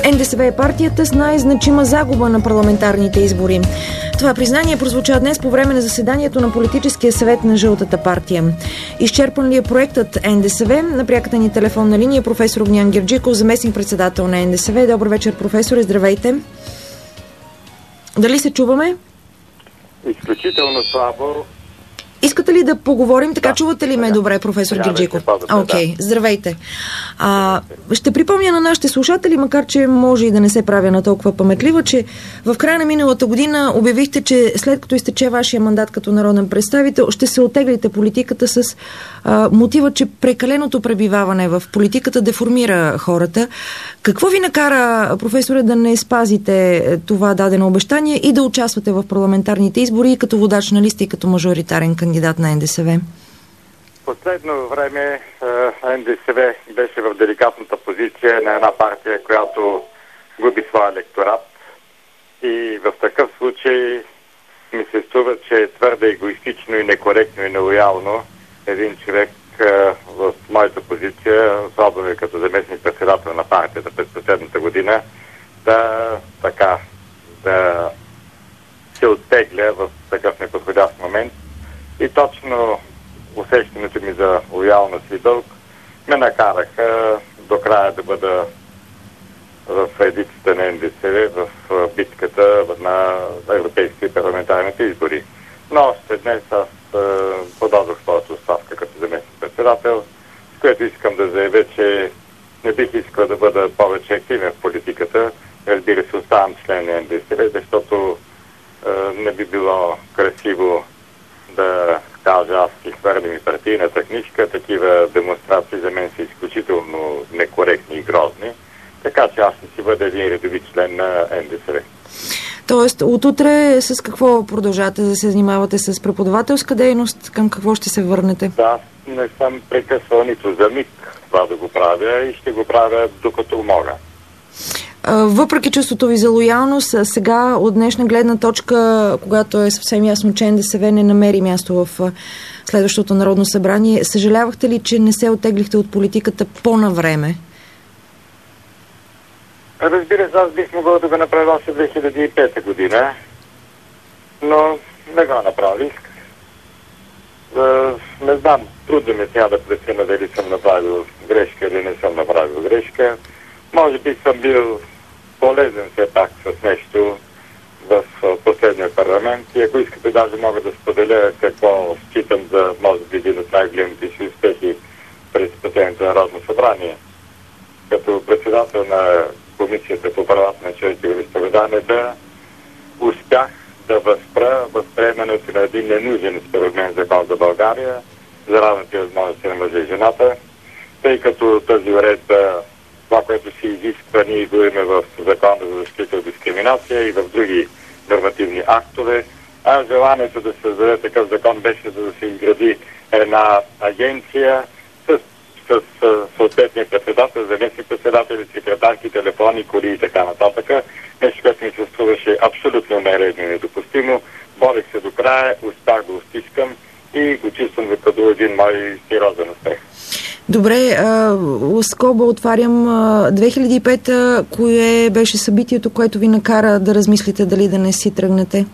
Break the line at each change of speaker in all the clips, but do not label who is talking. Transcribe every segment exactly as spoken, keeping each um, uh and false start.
Ен Де Ес В е партията с най-значима загуба на парламентарните избори. Това признание прозвуча днес по време на заседанието на политическия съвет на Жълтата партия. Изчерпан ли е проектът Ен Де Ес В? На пряката ни телефонна линия професор Огнян Герджиков, заместник-председател на Ен Де Ес В. Добър вечер, професоре, здравейте. Дали се чуваме?
Изключително слабо.
Искате ли да поговорим? Така
да,
чувате ли ме добре, професор Герджиков? Окей, okay,
да.
Здравейте. А, ще припомня на нашите слушатели, макар че може и да не се правя на толкова паметлива, че в края на миналата година обявихте, че след като изтече вашия мандат като народен представител, ще се оттеглите политиката с а, мотива, че прекаленото пребиваване в политиката деформира хората. Какво ви накара, професоре, да не спазите това дадено обещание и да участвате в парламентарните избори като водач на листа и като мажоритарен кандидат на Ен Де Ес В?
Последно време Ен Де Ес В беше в деликатната позиция на една партия, която губи своя електорат. И в такъв случай ми се струва, че е твърде егоистично и некоректно и нелоялно един човек в моята позиция, особено като заместник председател на партията през последната година, да така да се оттегля в такъв неподходящ момент. И точно усещането ми за лоялност и дълг ме накараха до края да бъда в редицата на Ен Де Ес В в битката на европейските парламентарните избори. Но още днес аз подадох своята оставка като заместник-председател, с което искам да заявя, че не бих искал да бъда повече активен в политиката. Разбира се, оставам член на Ен Де Ес В, защото е, не би било красиво да кажа, аз си хвърлям и партийната книжка. Такива демонстрации за мен са изключително некоректни и грозни. Така че аз ще си бъда един редови член на Ен Де Ес В.
Тоест, отутре с какво продължавате да се занимавате? С преподавателска дейност? Към какво ще се върнете?
Да, не съм прекъсвал нито за миг това да го правя и ще го правя докато мога.
Въпреки чувството ви за лоялност, сега от днешна гледна точка, когато е съвсем ясно, че Ен Де Ес В не намери място в следващото Народно събрание, съжалявахте ли, че не се оттеглихте от политиката по-навреме?
Разбира се, аз бих могъл да го направя още две хиляди и пета година, но не го направих. Не знам, трудно ми сега да преценя дали съм направил грешка или не съм направил грешка. Може би съм бил полезен все пак с нещо в последния парламент и ако искате, даже мога да споделя какво считам за, може би, един от най-големите си успехи през последното Народно събрание. Като председател на Комисията по правата на човека и вероизповеданията успях да възпра възприемането на един ненужен според мен закон за България за равните възможности на мъжа и жената, тъй като тази уредба, това, което се изисква, ние го имаме в Закона за защита от дискриминация и в други нормативни актове, а желанието да се създаде такъв закон беше за да се изгради една агенция с, с, с съответния председател, заместник председатели, секретарки, телефони, коли и така нататък. Нещо, което ми се струваше абсолютно нередно и недопустимо. Борих се до края, успях да стискам и го чувствам като един мой сериозен успех.
Добре, а, скоба отварям. А, две хиляди и пета, кое беше събитието, което ви накара да размислите дали да не си тръгнете?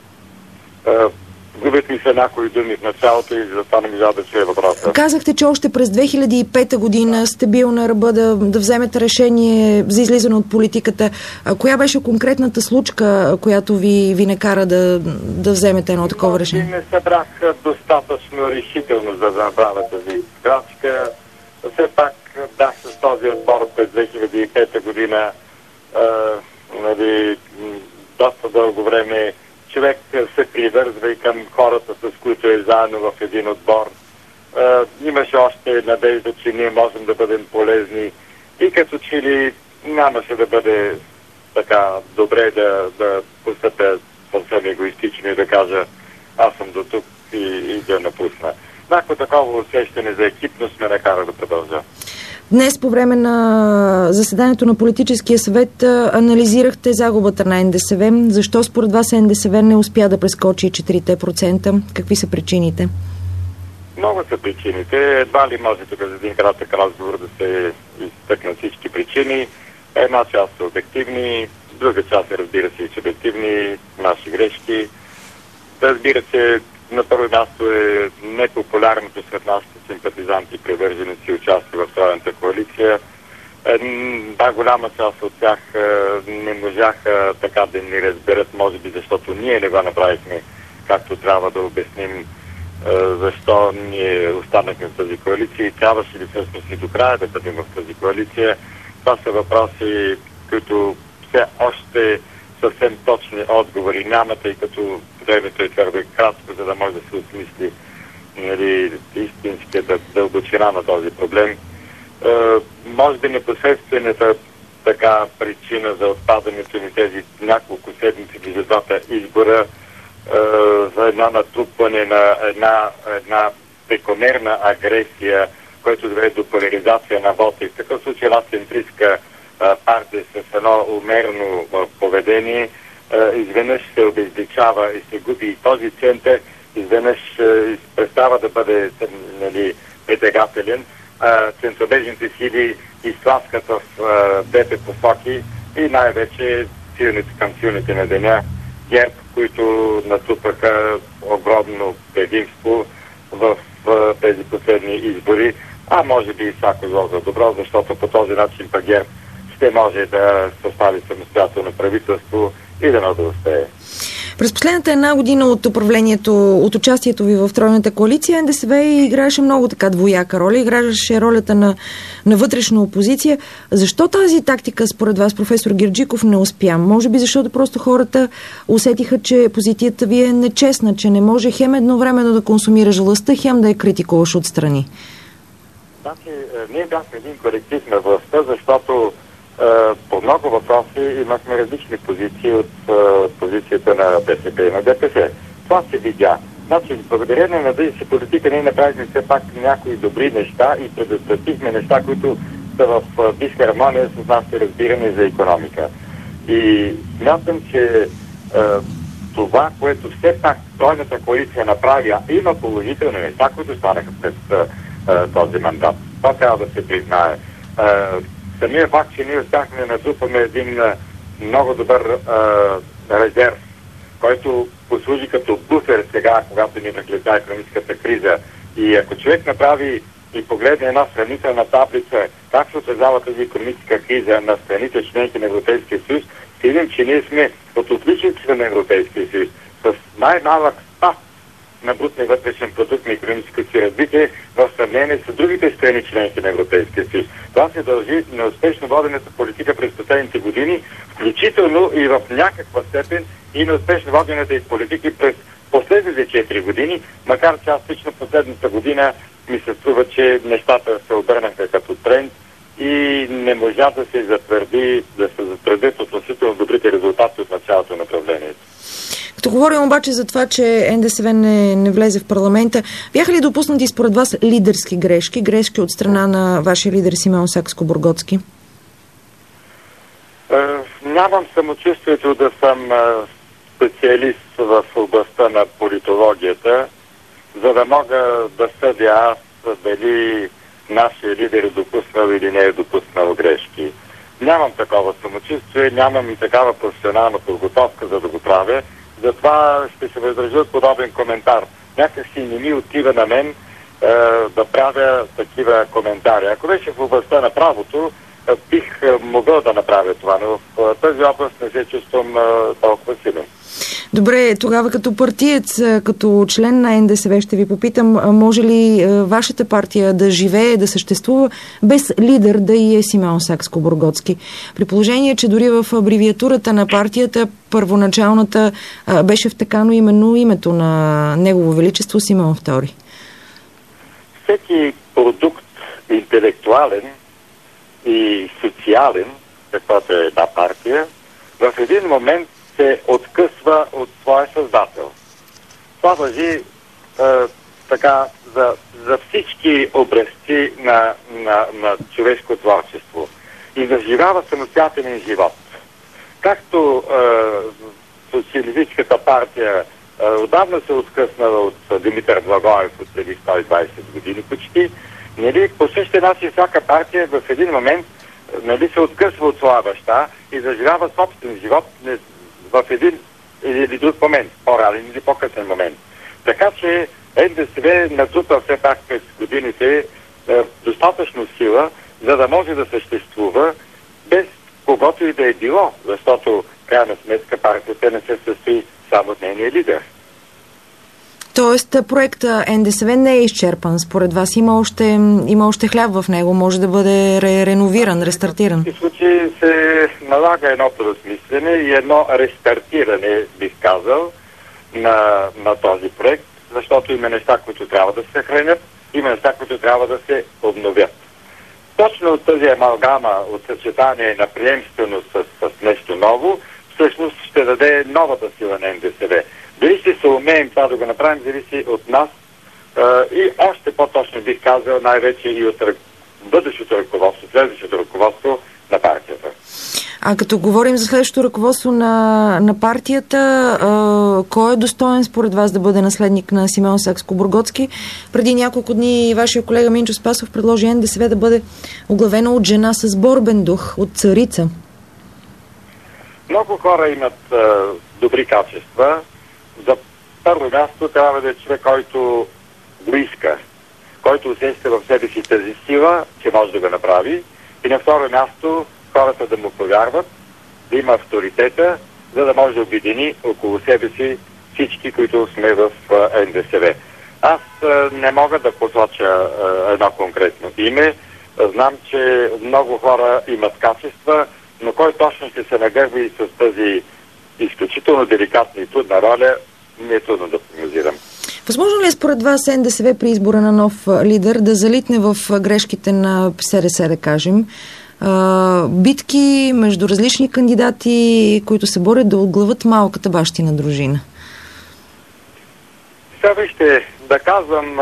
Губят ми се някои думи в началото и затова не ми да чуя въпроса.
Казахте, че още през две хиляди и пета година сте бил на ръба да, да вземете решение за излизане от политиката. А коя беше конкретната случка, която ви, ви накара да, да вземете едно такова решение?
Не събрах достатъчно решително за да направя тази крачка. Все пак бях с този отбор през две хиляди и пета година. А, нали, доста дълго време човек се привързва и към хората, с които е заедно в един отбор. А, имаше още надежда, че ние можем да бъдем полезни и като че ли нямаше да бъде така добре да, да постъпя съвсем егоистично и да кажа аз съм до тук и, и да напусна. Някакво такова усещане за екипност ме накара да продължа.
Днес по време на заседанието на политическия съвет анализирахте загубата на Ен Де Ес В. Защо според вас Ен Де Ес В не успя да прескочи четирите процента? Какви са причините?
Много са причините. Едва ли може тук за един кратък разговор да се изтъкнат всички причини. Една част са обективни, друга част е, разбира се, и субективни, наши грешки. Разбира се, на първо място е непопулярното сред нашите симпатизанти и привърженици участие в тройната коалиция. Да, голяма част от тях не можаха така да ни разберат, може би защото ние не го направихме както трябва, да обясним защо ние останахме в тази коалиция и трябваше ли всъщност и до края да бъдем в тази коалиция. Това са въпроси, които все още съвсем точни отговори няма, тъй като времето е твърде кратко, за да може да се осмисли, нали, истинската дълбочина на този проблем. Е, може би непосредствената така причина за отпадането ни тези няколко седмици между двата избора е, за една натрупване на една, една прекомерна агресия, което доведе до поляризация на вота. И в такъв случай една центристка партия с едно умерено поведение изведнъж се обезличава и се губи и този център, изведнъж престава да бъде, нали, притегателен. Центробежните сили изтласкат в двете посоки и най-вече силните към силните на деня ГЕРБ, които натрупаха огромно предимство в тези последни избори, а може би и всяко зло за добро, защото по този начин пък ГЕРБ ще може да състави самостоятелно правителство и да не да успее.
През последната една година от управлението, от участието ви в тройната коалиция, НДСВ играеше много така двояка роля, играеше ролята на, на вътрешна опозиция. Защо тази тактика, според вас, професор Герджиков, не успя? Може би защото просто хората усетиха, че позицията ви е нечестна, че не може хем едновременно да консумираш властта, хем да я критикуваш отстрани.
Значи, ние бяхме един колектив на властта, защото по много въпроси имахме различни позиции от позицията на БСП и на ДПС. Това се видя. Значи, благодарение на тази политика ние направихме все пак някои добри неща и предотвратихме неща, които са в дисхармония с нашите разбиране за икономика. И смятам, че това, което все пак тройната коалиция направи, а има положителни неща, които станаха през този мандат. Това трябва да се признае. Самия факт, че ние успяхме да натрупаме един а, много добър а, резерв, който послужи като буфер сега, когато ни нагледа икономическата криза. И ако човек направи и погледне една сравнителна таблица, как се отразява тази икономическа криза на страните членки на Европейския съюз, ще видим, че ние сме от отличниците на Европейския съюз, с най-малък спад на брутния вътрешен продукт на икономическото си развитие в сравнение с другите страни членки на Европейския съюз. Това се дължи на успешно водената политика през последните години, включително и в някаква степен и на успешно водената и политики през последните четири години, макар че аз лично последната година ми се струва, че нещата се обърнаха като тренд и не можа да се затвърди, да се затвърдят относително добрите резултати от началото на управлението.
Като говорим обаче за това, че НДСВ не, не влезе в парламента, бяха ли допуснати според вас лидерски грешки, грешки от страна на вашия лидер Симеон Сакскобургготски?
Е, нямам самочувствието да съм специалист в областта на политологията, за да мога да съдя аз дали нашия лидер е допуснал или не е допуснал грешки. Нямам такова самочувствие, нямам и такава професионална подготовка, за да го правя. Затова ще се въздържа от подобен коментар. Някак си не ми отива на мен е, да правя такива коментари. Ако беше в областта на правото, е, бих могъл да направя това, но в тази област не се чувствам е, толкова силен.
Добре, тогава като партиец, като член на НДСВ ще ви попитам, може ли вашата партия да живее, да съществува без лидер да и е Симеон Сакскобургготски? При положение, че дори в абревиатурата на партията, първоначалната, беше втъкано именно името на Негово Величество Симеон Втори.
Всеки продукт интелектуален и социален, каквато е една партия, в един момент се откъсва от своя създател. Това важи е, така за, за всички образци на, на, на човешко творчество и заживява самостоятелен живот. Както е, социалистическата партия е, отдавна се откъснала от Димитър Благоев от преди сто и двадесет години почти, нали, по същия начин всяка партия в един момент нали, се откъсва от своя баща и заживява собствен живот в един или друг момент, по-ранен или по-късен момент. Така че Н Д С В натрупа все пак през годините е, достатъчно сила, за да може да съществува без когото и да е било, защото в крайна сметка партията не се състои само от нейния лидер.
Тоест проекта Н Д С В не е изчерпан. Според вас има още, има още хляб в него, може да бъде ре, реновиран, рестартиран?
В този случай се налага едно преосмислене и едно рестартиране, бих казал, на, на този проект, защото има неща, които трябва да се съхранят, има неща, които трябва да се обновят. Точно от тази амалгама, от съчетание на приемственост с, с нещо ново, всъщност ще даде новата сила на Н Д С В. Дали ще се умеем това да го направим, зависи от нас и още по-точно бих казал най-вече и от бъдещото ръководство, следващото ръководство на партията.
А като говорим за следващото ръководство на, на партията, а, кой е достоен според вас да бъде наследник на Симеон Сакскобургготски? Преди няколко дни вашия колега Минчо Спасов предложи Н Д С В да бъде оглавено от жена с борбен дух, от царица.
Много хора имат а, добри качества. За първо място трябва да е човек, който го иска, който усеща в себе си тази сила, че може да го направи. И на второ място хората да му повярват, да има авторитета, за да може да обедини около себе си всички, които сме в Н Д С В. Аз а, не мога да посоча а, едно конкретно име. Знам, че много хора имат качества, но кой точно ще се нагърби с тази изключително деликатна и трудна роля, не е трудно да прогнозирам.
Възможно ли е според вас Н Д С В при избора на нов лидер да залитне в грешките на С Р С, да кажем? Битки между различни кандидати, които се борят да отглавят малката бащина дружина?
Сега вижте, да казвам,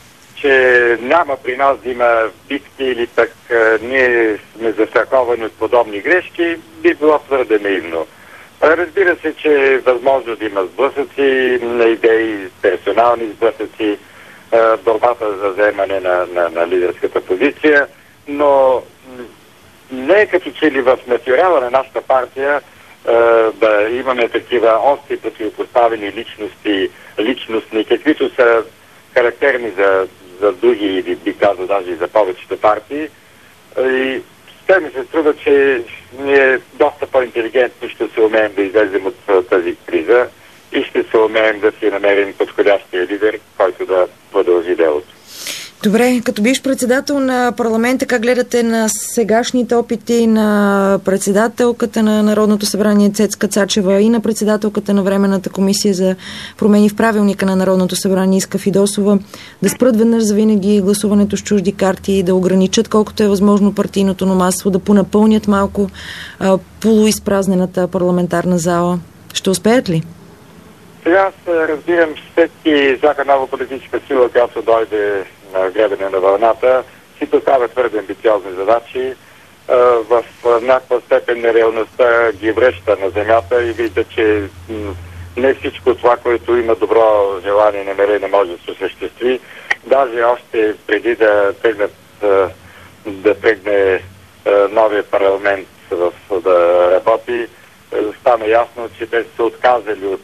че няма при нас да има битки или пък ние сме застраховани от подобни грешки, би било твърде наивно. Разбира се, че е възможно да има сблъсъци на идеи, персонални сблъсъци, борбата за вземане на, на, на лидерската позиция, но не е като че ли в материала на нашата партия да имаме такива остри противопоставени личности, личностни, каквито са характерни за, за други или би казал даже и за повечето партии. И те ми се струва, че ние доста по-интелигентно ще се умеем да излезем от тази криза и ще се умеем да си намерим подходящия лидер, който да продължи делото.
Добре, като бивш председател на парламента, как гледате на сегашните опити на председателката на Народното събрание Цецка Цачева и на председателката на Временната комисия за промени в правилника на Народното събрание Иска Фидосова да спрат веднъж завинаги гласуването с чужди карти, да ограничат колкото е възможно партийното номадство, да понапълнят малко а, полуизпразнената парламентарна зала? Ще успеят ли?
Сега аз разбирам всеки всяка нова политическа сила, която дойде на гледане на вълната, си поставя твърде амбициозни задачи. В някаква степен нереалността ги връща на земята и вижда, че не всичко това, което има добро желание и намерение, може да се осъществи. Даже още преди да тръгнат да тръгне новия парламент в, да работи, стана ясно, че те са отказали от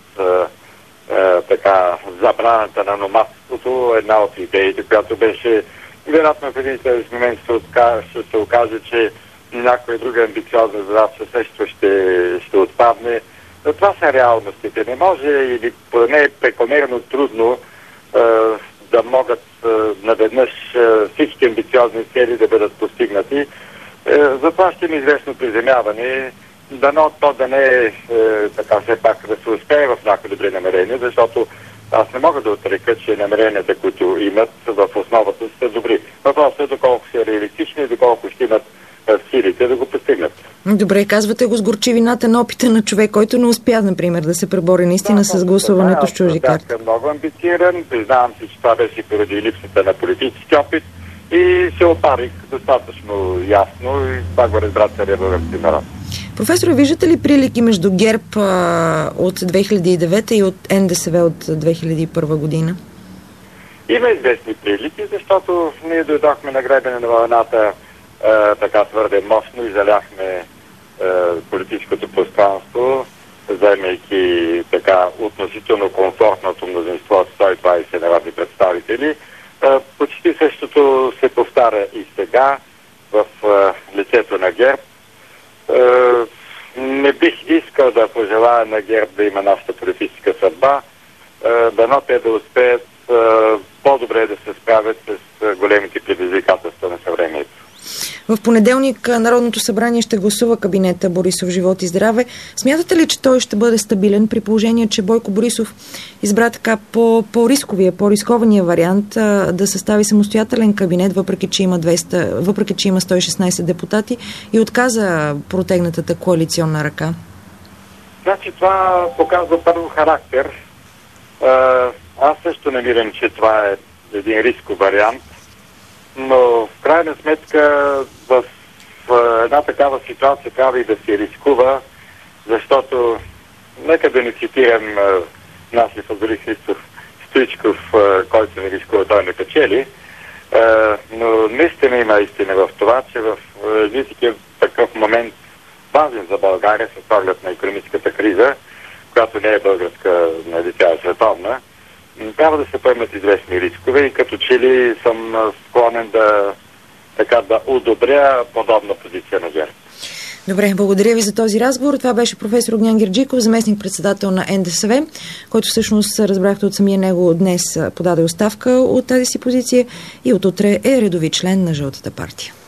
Е, така, забраната на номадството, една от идеите, която беше вероятно в един следващ момент ще, отка... ще се окаже, че някоя друга амбициозна задача също ще, ще отпадне. Но това са реалностите. Не може или поне е прекомерно трудно е, да могат е, наведнъж е, всички амбициозни цели да бъдат постигнати. Е, затова ще има известно приземяване. Дано то да не е, е така все пак да се успее в някои добри намерения, защото аз не мога да отрека, че намеренията, които имат в основата са добри. Въпросът е доколко са реалистични и доколко ще имат силите да го постигнат. Добре,
казвате го с горчивината на опита на човек, който не успя, например, да се пребори наистина да, с гласуването да, с чужди карти.
Аз много амбициран, признавам си, че това беше поради липсата на политически опит и се опарих достатъчно ясно и това го разбра целия български народ.
Професор, виждате ли прилики между ГЕРБ а, от две хиляди и девета и от Н Д С В от две хиляди и първа година?
Има известни прилики, защото ние дойдохме на гребене на вълната така твърде мощно и заляхме политическото пространство, заемайки така относително комфортното мнозинство от сто и двадесет народни представители. Почти същото се повтаря и сега в лицето на ГЕРБ. Не бих искал да пожелая на ГЕРБ да има нашата политическа съдба, дано те да успеят по-добре да се справят с големите предизвикателства на съвремието.
В понеделник Народното събрание ще гласува кабинета Борисов живот и здраве. Смятате ли, че той ще бъде стабилен при положение, че Бойко Борисов избра така по, по-рисковия, по-рискования вариант а, да състави самостоятелен кабинет, въпреки че има двеста, въпреки че има сто и шестнадесет депутати и отказа протегнатата коалиционна ръка?
Значи това показва първо характер. Аз също намирам, че това е един рисков вариант. Но в крайна сметка в, в една такава ситуация трябва и да се рискува, защото нека да не цитирам а, нашия футболист Христо Стоичков, а, който не рискува, той не печели, а, но наистина има истина в това, че в един такъв момент важен за България с оглед на икономическата криза, която не е българска, нали, тя е световна, трябва да се поемат известни рискове и като че ли съм склонен да, така, да одобря подобна позиция на ГЕРБ.
Добре, благодаря ви за този разговор. Това беше професор Огнян Герджиков, заместник-председател на Н Д С В, който всъщност, разбрахте от самия него, днес подаде оставка от тази си позиция и от утре е редови член на Жълтата партия.